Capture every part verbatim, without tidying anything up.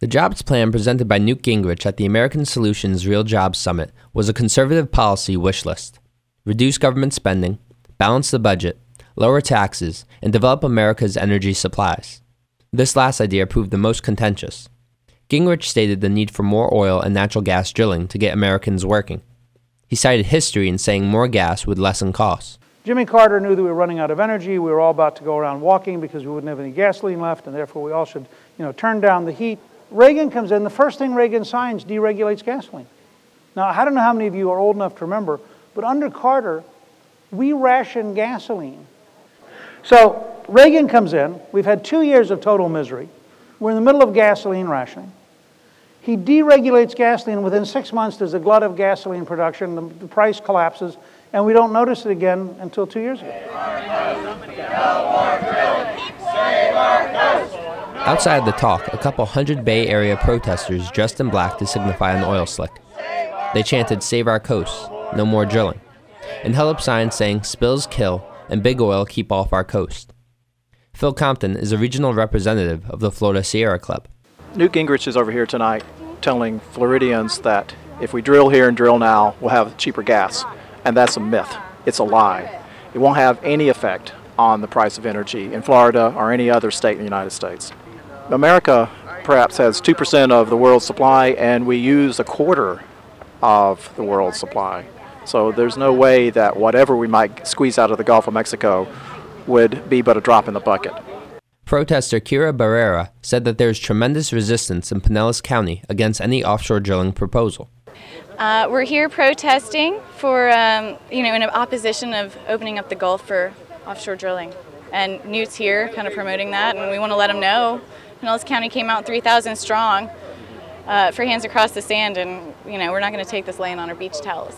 The jobs plan presented by Newt Gingrich at the American Solutions Real Jobs Summit was a conservative policy wish list. Reduce government spending, balance the budget, lower taxes, and develop America's energy supplies. This last idea proved the most contentious. Gingrich stated the need for more oil and natural gas drilling to get Americans working. He cited history in saying more gas would lessen costs. Jimmy Carter knew that we were running out of energy. We were all about to go around walking because we wouldn't have any gasoline left, and therefore we all should, you know, turn down the heat. Reagan comes in. The first thing Reagan signs deregulates gasoline. Now, I don't know how many of you are old enough to remember, but under Carter, we rationed gasoline. So Reagan comes in. We've had two years of total misery. We're in the middle of gasoline rationing. He deregulates gasoline. Within six months, there's a glut of gasoline production. The, the price collapses, and we don't notice it again until two years ago. Outside the talk, a couple hundred Bay Area protesters dressed in black to signify an oil slick. They chanted, "Save our coast, no more drilling," and held up signs saying, "Spills kill, and big oil keep off our coast." Phil Compton is a regional representative of the Florida Sierra Club. Newt Gingrich is over here tonight telling Floridians that if we drill here and drill now, we'll have cheaper gas. And that's a myth. It's a lie. It won't have any effect on the price of energy in Florida or any other state in the United States. America perhaps has two percent of the world's supply, and we use a quarter of the world's supply. So there's no way that whatever we might squeeze out of the Gulf of Mexico would be but a drop in the bucket. Protester Kira Barrera said that there's tremendous resistance in Pinellas County against any offshore drilling proposal. Uh, we're here protesting for, um, you know, in opposition of opening up the Gulf for offshore drilling. And Newt's here kind of promoting that, and we want to let him know. Pinellas County came out three thousand strong uh, for Hands Across the Sand, and, you know, we're not going to take this laying on our beach towels.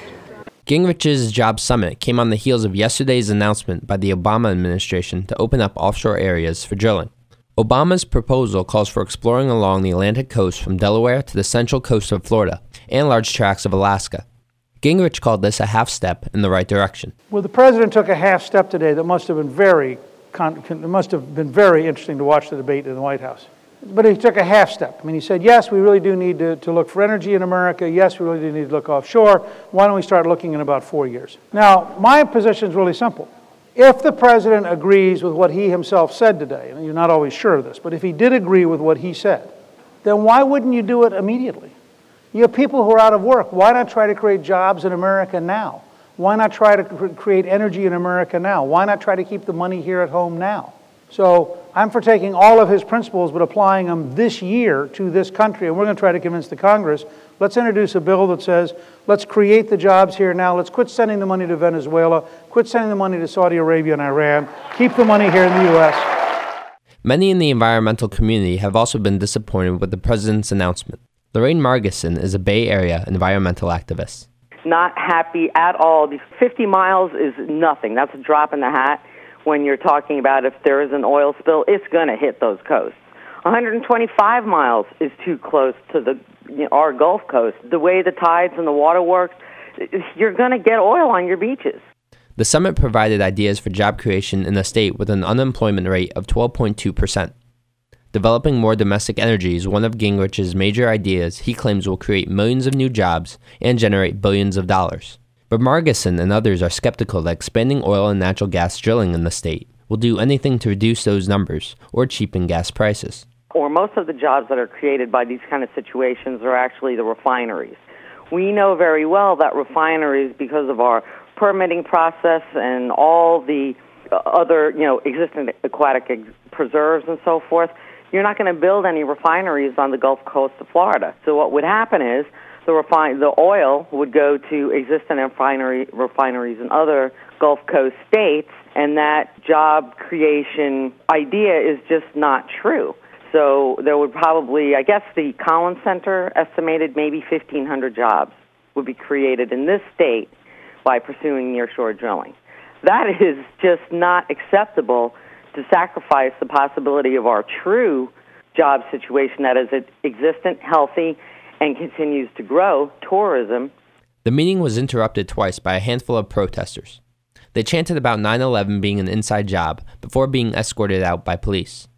Gingrich's Jobs Summit came on the heels of yesterday's announcement by the Obama administration to open up offshore areas for drilling. Obama's proposal calls for exploring along the Atlantic coast from Delaware to the central coast of Florida and large tracts of Alaska. Gingrich called this a half step in the right direction. Well, the president took a half step today that must have been very, con- it must have been very interesting to watch the debate in the White House. But he took a half step. I mean, he said, yes, we really do need to, to look for energy in America. Yes, we really do need to look offshore. Why don't we start looking in about four years? Now, my position is really simple. If the president agrees with what he himself said today, and you're not always sure of this, but if he did agree with what he said, then why wouldn't you do it immediately? You have people who are out of work. Why not try to create jobs in America now? Why not try to cr- create energy in America now? Why not try to keep the money here at home now? So I'm for taking all of his principles but applying them this year to this country, and we're going to try to convince the Congress, let's introduce a bill that says, let's create the jobs here now, let's quit sending the money to Venezuela, quit sending the money to Saudi Arabia and Iran, keep the money here in the U S Many in the environmental community have also been disappointed with the president's announcement. Lorraine Margison is a Bay Area environmental activist. Not happy at all. These fifty miles is nothing. That's a drop in the hat. When you're talking about if there is an oil spill, it's going to hit those coasts. one hundred twenty-five miles is too close to the you know, our Gulf Coast. The way the tides and the water works, you're going to get oil on your beaches. The summit provided ideas for job creation in a state with an unemployment rate of twelve point two percent. Developing more domestic energy is one of Gingrich's major ideas he claims will create millions of new jobs and generate billions of dollars. But Margison and others are skeptical that expanding oil and natural gas drilling in the state will do anything to reduce those numbers or cheapen gas prices. Or most of the jobs that are created by these kind of situations are actually the refineries. We know very well that refineries, because of our permitting process and all the other, you know, existing aquatic preserves and so forth, you're not going to build any refineries on the Gulf Coast of Florida. So what would happen is the refine the oil would go to existing refinery refineries in other Gulf Coast states, and that job creation idea is just not true. So there would probably, I guess the Collins Center estimated maybe fifteen hundred jobs would be created in this state by pursuing nearshore drilling. That is just not acceptable to sacrifice the possibility of our true job situation that is existent, healthy, and continues to grow, tourism. The meeting was interrupted twice by a handful of protesters. They chanted about nine eleven being an inside job before being escorted out by police.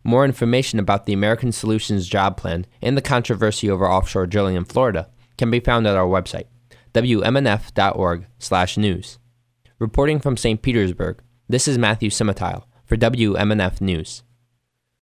More information about the American Solutions Job Plan and the controversy over offshore drilling in Florida can be found at our website, w m n f dot org slash news. Reporting from Saint Petersburg, this is Matthew Simatile for W M N F News.